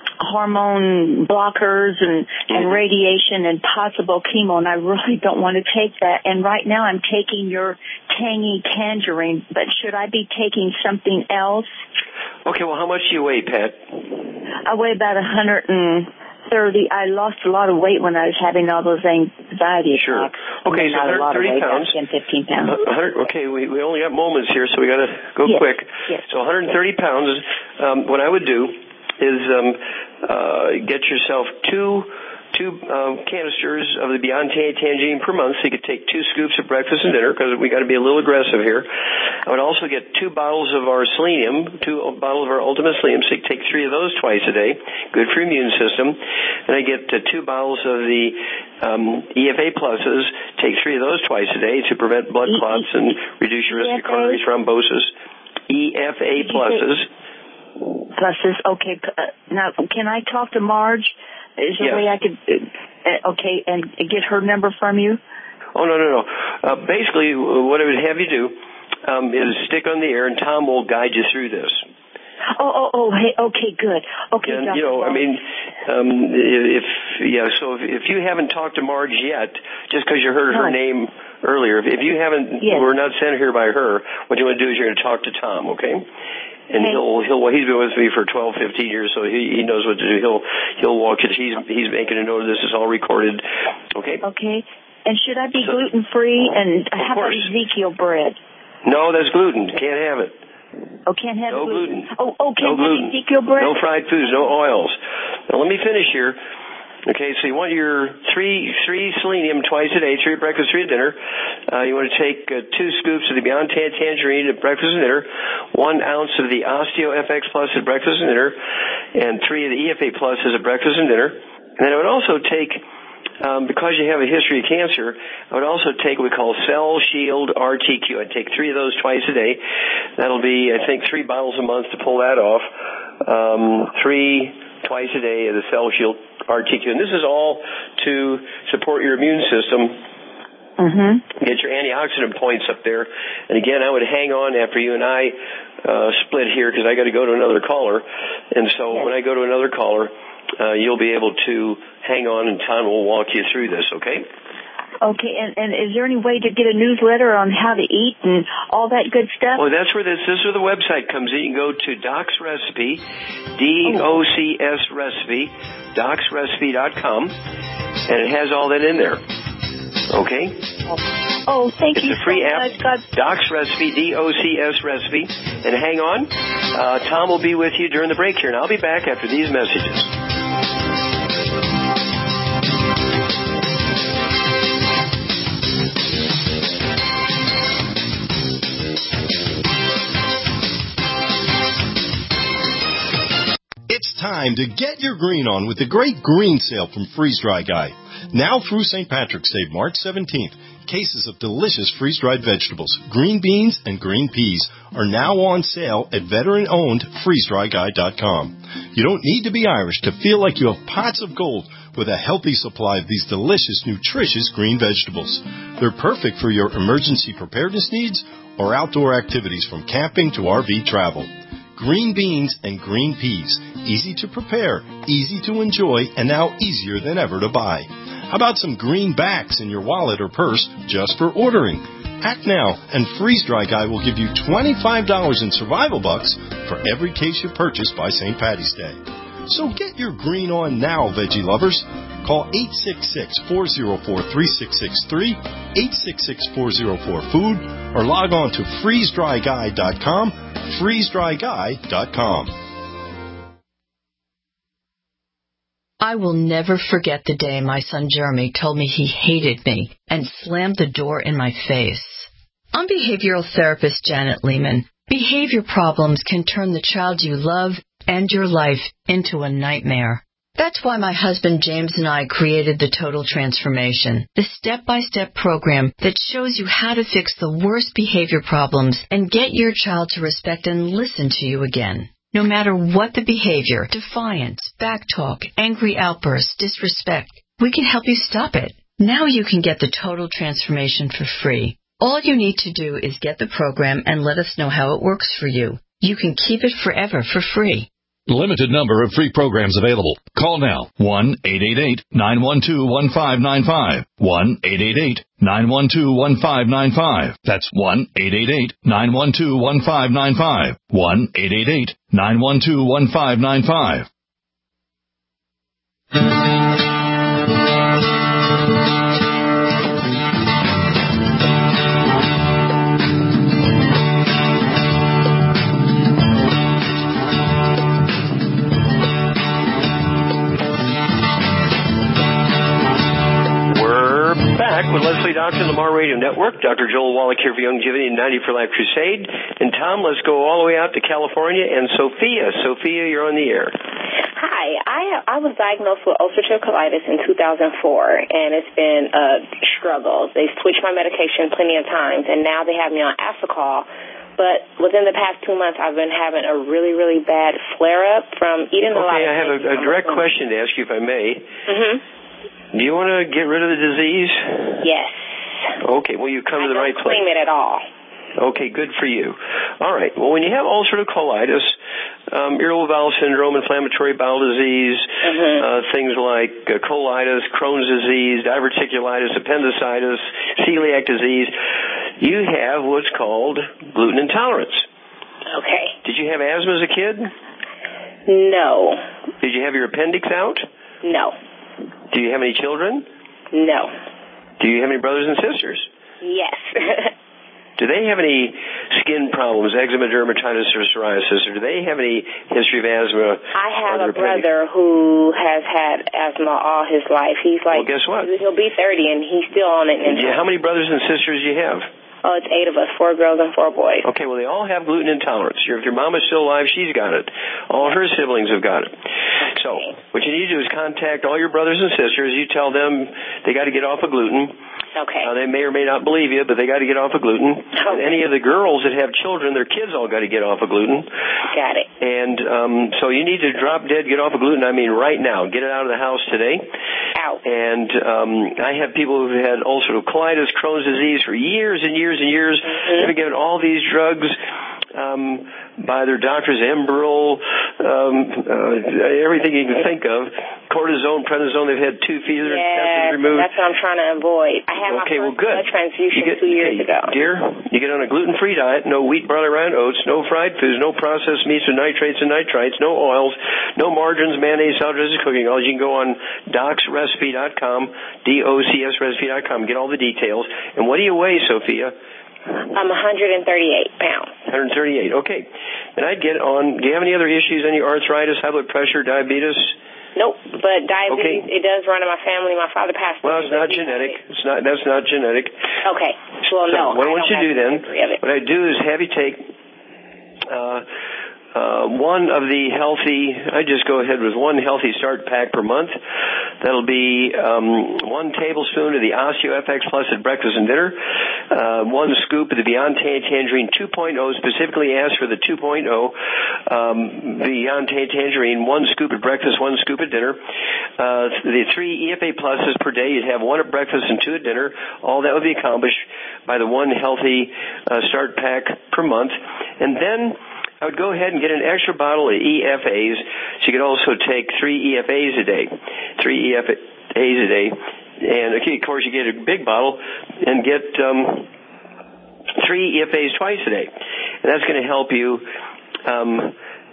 hormone blockers and, and radiation and possible chemo, and I really don't want to take that. And right now I'm taking your tangy tangerine, but should I be taking something else? Okay, well, how much do you weigh, Pat? I weigh about one hundred thirty. I lost a lot of weight when I was having all those anxiety sure. attacks. Okay, so one hundred thirty pounds. ten, fifteen pounds. Uh, one hundred, okay, we, we only got moments here, so we got to go yes. quick. Yes. So one hundred thirty pounds, um, what I would do is um, uh, get yourself two two um, canisters of the Beyond Tangerine per month, so you could take two scoops at breakfast and dinner, because we got to be a little aggressive here. I would also get two bottles of our selenium, two bottles of our Ultimate Selenium, so you can take three of those twice a day, good for your immune system. And I get uh, two bottles of the um, E F A pluses, take three of those twice a day to prevent blood clots and reduce your risk of coronary thrombosis. E F A pluses. Pluses, okay. Uh, now, can I talk to Marge? Is there yes. a way I could, uh, okay, and get her number from you? Oh, no, no, no. Uh, basically, what I would have you do um, is stick on the air, and Tom will guide you through this. Oh, oh, oh, hey, okay, good. Okay, and, Doctor you know, I mean, um, if, yeah, so if, if you haven't talked to Marge yet, just because you heard her no. name earlier, if you haven't, yes. we're not sent here by her, what you want to do is you're going to talk to Tom, okay? And okay. he'll, he'll, well, he's been with me for twelve, fifteen years, so he, he knows what to do. He'll, he'll walk you. He's, he's making a note of this. It's all recorded. Okay? Okay. And should I be so, gluten-free? And how about Ezekiel bread? No, that's gluten. Can't have it. Oh, can't have no gluten. gluten. Oh, oh, can't no have gluten. Ezekiel bread? No fried foods, no oils. Now, let me finish here. Okay, so you want your three three selenium twice a day, three at breakfast, three at dinner. Uh, you want to take uh, two scoops of the Beyond Tangerine at breakfast and dinner, one ounce of the Osteo F X Plus at breakfast and dinner, and three of the E F A Pluses at breakfast and dinner. And then I would also take, um, because you have a history of cancer, I would also take what we call Cell Shield R T Q. I'd take three of those twice a day. That'll be, I think, three bottles a month to pull that off. Um, three twice a day of the Cell Shield R T Q. And this is all to support your immune system. Mm-hmm. Get your antioxidant points up there. And again, I would hang on after you and I uh, split here, because I got to go to another caller. And so yes. when I go to another caller, uh, you'll be able to hang on, and Tom will walk you through this, okay? Okay, and, and is there any way to get a newsletter on how to eat and all that good stuff? Well, that's where this, this is where the website comes in. You can go to Doc's Recipe, D O C S Recipe, docs recipe dot com, and it has all that in there. Okay? Oh, thank it's you a free so app, much. God. Doc's Recipe, D O C S Recipe. And hang on, uh, Tom will be with you during the break here, and I'll be back after these messages. time to get your green on with the great green sale from Freeze Dry Guy. Now through Saint Patrick's Day, March seventeenth, cases of delicious freeze-dried vegetables, green beans, and green peas are now on sale at veteran-owned freeze dry guy dot com. You don't need to be Irish to feel like you have pots of gold with a healthy supply of these delicious, nutritious green vegetables. They're perfect for your emergency preparedness needs or outdoor activities from camping to R V travel. Green beans and green peas, easy to prepare, easy to enjoy, and now easier than ever to buy. How about some greenbacks in your wallet or purse just for ordering? Act now, and Freeze Dry Guy will give you twenty-five dollars in survival bucks for every case you purchase by Saint Patty's Day. So get your green on now, veggie lovers. Call eight six six, four oh four, three six six three, eight six six, four oh four, food, or log on to freeze dry guy dot com, freeze dry guy dot com. I will never forget the day my son Jeremy told me he hated me and slammed the door in my face. I'm behavioral therapist Janet Lehman. Behavior problems can turn the child you love and your life into a nightmare. That's why my husband James and I created the Total Transformation, the step-by-step program that shows you how to fix the worst behavior problems and get your child to respect and listen to you again. No matter what the behavior, defiance, backtalk, angry outbursts, disrespect, we can help you stop it. Now you can get the Total Transformation for free. All you need to do is get the program and let us know how it works for you. You can keep it forever for free. Limited number of free programs available. Call now. one eight eight eight, nine one two, one five nine five. one eight eight eight, nine one two, one five nine five. That's one eight eight eight, nine one two, one five nine five. one eight eight eight, nine one two, one five nine five. Back with Leslie Doctor, the Lamar Radio Network. Doctor Joel Wallach here for Youngevity and ninety for Life Crusade. And Tom, let's go all the way out to California. And Sophia, Sophia, you're on the air. Hi, I I was diagnosed with ulcerative colitis in two thousand four, and it's been a struggle. They switched my medication plenty of times, and now they have me on Asacol. But within the past two months, I've been having a really, really bad flare-up from eating a lot of Okay, I have a, a direct question to ask you, if I may. Mm-hmm. Do you want to get rid of the disease? Yes. Okay, well, you come I to the right don't place. claim it at all. Okay, good for you. All right, well, when you have ulcerative colitis, um, irritable bowel syndrome, inflammatory bowel disease, mm-hmm. uh, things like uh, colitis, Crohn's disease, diverticulitis, appendicitis, celiac disease, you have what's called gluten intolerance. Okay. Did you have asthma as a kid? No. Did you have your appendix out? No. Do you have any children? No. Do you have any brothers and sisters? Yes. Do they have any skin problems, eczema, dermatitis, or psoriasis, or do they have any history of asthma? I have a brother who has had asthma all his life. He's like, well, guess what? He'll be thirty, and he's still on it. And yeah, how many brothers and sisters do you have? Oh, it's eight of us, four girls and four boys. Okay, well, they all have gluten intolerance. If your mom is still alive, she's got it. All her siblings have got it. So what you need to do is contact all your brothers and sisters. You tell them they got to get off of gluten. Okay. Uh, they may or may not believe you, but they got to get off of gluten. Okay. And any of the girls that have children, their kids all got to get off of gluten. Got it. And um, so you need to drop dead, get off of gluten. I mean, right now. Get it out of the house today. Out. And um, I have people who've had ulcerative colitis, Crohn's disease for years and years and years. Mm-hmm. They've been given all these drugs um, by their doctors, Enbrel, um, uh, everything you can think of, cortisone, prednisone. They've had two fever yes, tests removed. That's what I'm trying to avoid. I had okay, my well, first good. blood transfusion you get, two years okay, ago. Dear, you get on a gluten-free diet, no wheat, barley, rye, and oats, no fried foods, no processed meats with nitrates and nitrites, no oils, no margarines, mayonnaise, salad dressings, cooking oils. You can go on docs recipe dot com, D O C S recipe dot com, get all the details. And what do you weigh, Sophia? I'm one hundred thirty-eight pounds. one hundred thirty-eight, okay. And I'd get on, do you have any other issues, any arthritis, high blood pressure, diabetes? Nope, but diabetes, okay. it does run in my family. My father passed away. Well, it's not genetic. It's not, that's not genetic. Okay. Well, so no. what I, I want you to do then, what I do is have you take uh, uh, one of the healthy, I just go ahead with one healthy start pack per month. That'll be um, one tablespoon of the OsteoFX Plus at breakfast and dinner, uh, one scoop of the Beyond Tangerine two point oh, specifically asked for the two point oh, um, Beyond Tangerine, one scoop at breakfast, one scoop at dinner. Uh, the three E F A Pluses per day, you'd have one at breakfast and two at dinner. All that would be accomplished by the one healthy uh, start pack per month. And then I would go ahead and get an extra bottle of E F As. So you could also take three E F As a day. Three E F As a day. And, okay, of course, you get a big bottle and get um, three E F As twice a day. And that's going to help you um,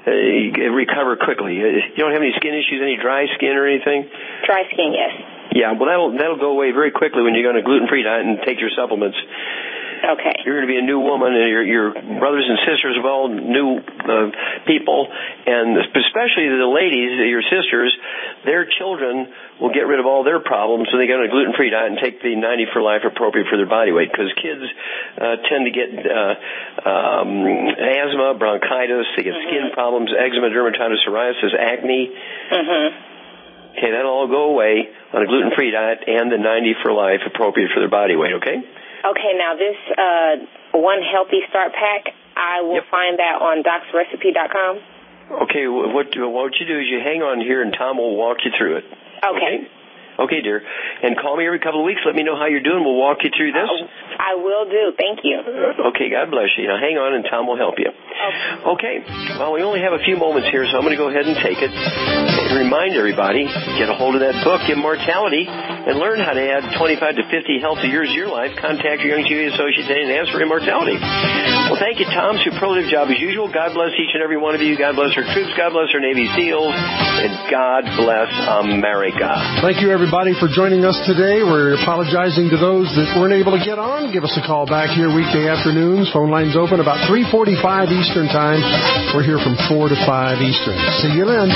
uh, recover quickly. You don't have any skin issues, any dry skin or anything? Dry skin, yes. Yeah, well, that'll that'll go away very quickly when you go on a gluten-free diet and take your supplements. Okay. You're going to be a new woman, and your, your brothers and sisters are all new uh, people, and especially the ladies, your sisters, their children will get rid of all their problems, so they get on a gluten-free diet and take the ninety for life appropriate for their body weight, because kids uh, tend to get uh, um, asthma, bronchitis, they get mm-hmm. skin problems, eczema, dermatitis, psoriasis, acne. Mm-hmm. Okay, that'll all go away on a gluten-free diet and the ninety for life appropriate for their body weight, okay? Okay, now this uh, one healthy start pack, I will yep. find that on docs recipe dot com. Okay, what what you do is you hang on here and Tom will walk you through it. Okay. Okay, okay dear. And call me every couple of weeks. Let me know how you're doing. We'll walk you through this. Uh, I will do. Thank you. Okay, God bless you. Now hang on and Tom will help you. Okay. Okay, well, we only have a few moments here, so I'm going to go ahead and take it. And remind everybody, get a hold of that book, Immortality, and learn how to add twenty-five to fifty healthy years to your life. Contact your Young T V associate today and ask for Immortality. Well, thank you, Tom. Superlative job as usual. God bless each and every one of you. God bless our troops. God bless our Navy SEALs. And God bless America. Thank you, everybody, for joining us today. We're apologizing to those that weren't able to get on. Give us a call back here weekday afternoons. Phone lines open about three forty-five Eastern Time. We're here from four to five Eastern. See you then.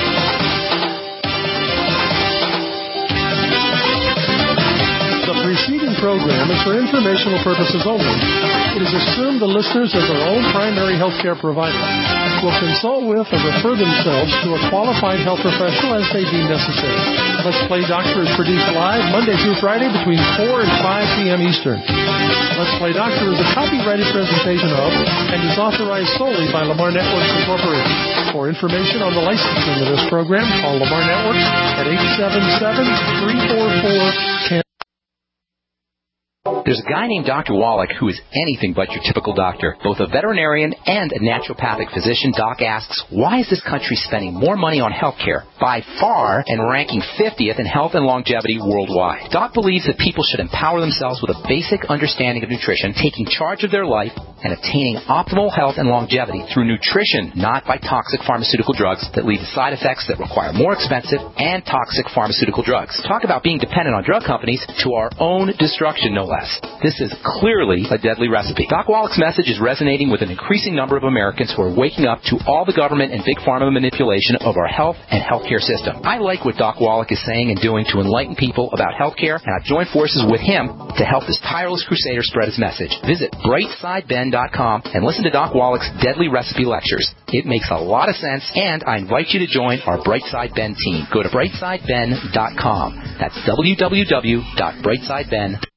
The preceding program is for informational purposes only. It is assumed the listeners, as their own primary health care provider, will consult with or refer themselves to a qualified health professional as they deem necessary. Let's Play Doctor is produced live Monday through Friday between four and five p.m. Eastern. Let's Play Doctor is a copyrighted presentation of and is authorized solely by Lamar Networks Incorporated. For information on the licensing of this program, call Lamar Networks at eight seven seven, three four four, one zero. There's a guy named Doctor Wallach who is anything but your typical doctor. Both a veterinarian and a naturopathic physician, Doc asks, why is this country spending more money on health care by far and ranking fiftieth in health and longevity worldwide? Doc believes that people should empower themselves with a basic understanding of nutrition, taking charge of their life, and attaining optimal health and longevity through nutrition, not by toxic pharmaceutical drugs that lead to side effects that require more expensive and toxic pharmaceutical drugs. Talk about being dependent on drug companies to our own destruction, no less. This is clearly a deadly recipe. Doc Wallach's message is resonating with an increasing number of Americans who are waking up to all the government and big pharma manipulation of our health and healthcare system. I like what Doc Wallach is saying and doing to enlighten people about healthcare, and I've joined forces with him to help this tireless crusader spread his message. Visit bright side ben dot com and listen to Doc Wallach's deadly recipe lectures. It makes a lot of sense, and I invite you to join our Brightside Ben team. Go to bright side ben dot com. That's w w w dot bright side ben dot com.